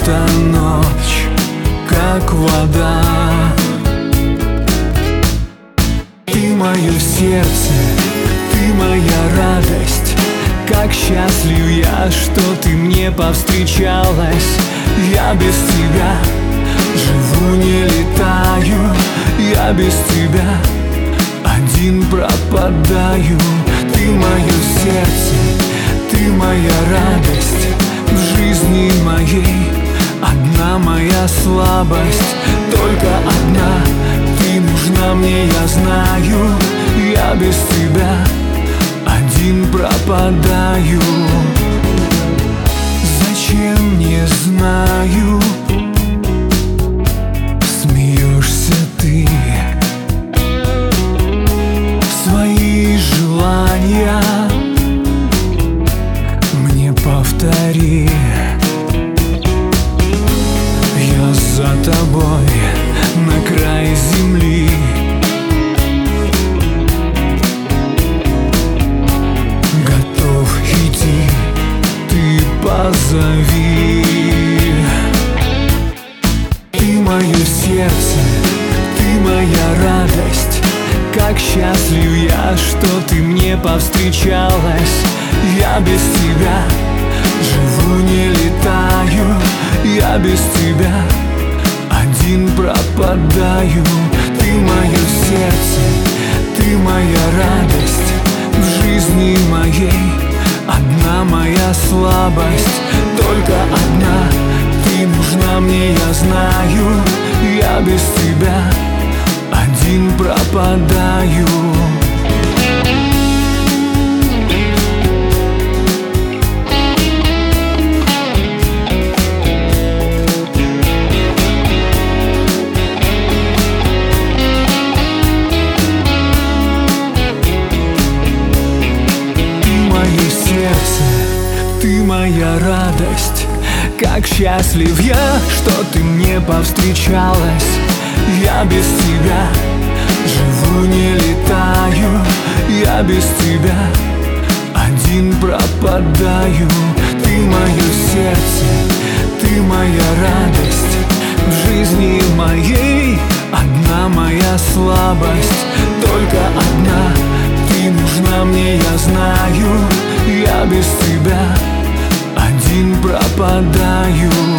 эта ночь как вода. Ты мое сердце, ты моя радость. Как счастлив я, что ты мне повстречалась. Я без тебя живу, не летаю. Я без тебя один пропадаю. Ты мое сердце, ты моя радость. В жизни моей одна моя слабость, только одна. Ты нужна мне, я знаю. Я без тебя один пропадаю. Зачем, не знаю. Смеешься ты. Свои желания мне повтори. Я за тобой на край земли. Готов идти, ты позови. Ты мое сердце, ты моя радость. Как счастлив я, что ты мне повстречалась. Я без тебя живу, не летаю. Я без тебя один пропадаю. Ты мое сердце, ты моя радость. В жизни моей одна моя слабость, только одна. Ты нужна мне, я знаю. Я без тебя один пропадаю. Ты моя радость. Как счастлив я, что ты мне повстречалась. Я без тебя живу, не летаю. Я без тебя один пропадаю. Ты мое сердце, ты моя радость. В жизни моей одна моя слабость, только одна. Ты нужна мне, я знаю. Я без тебя один пропадаю.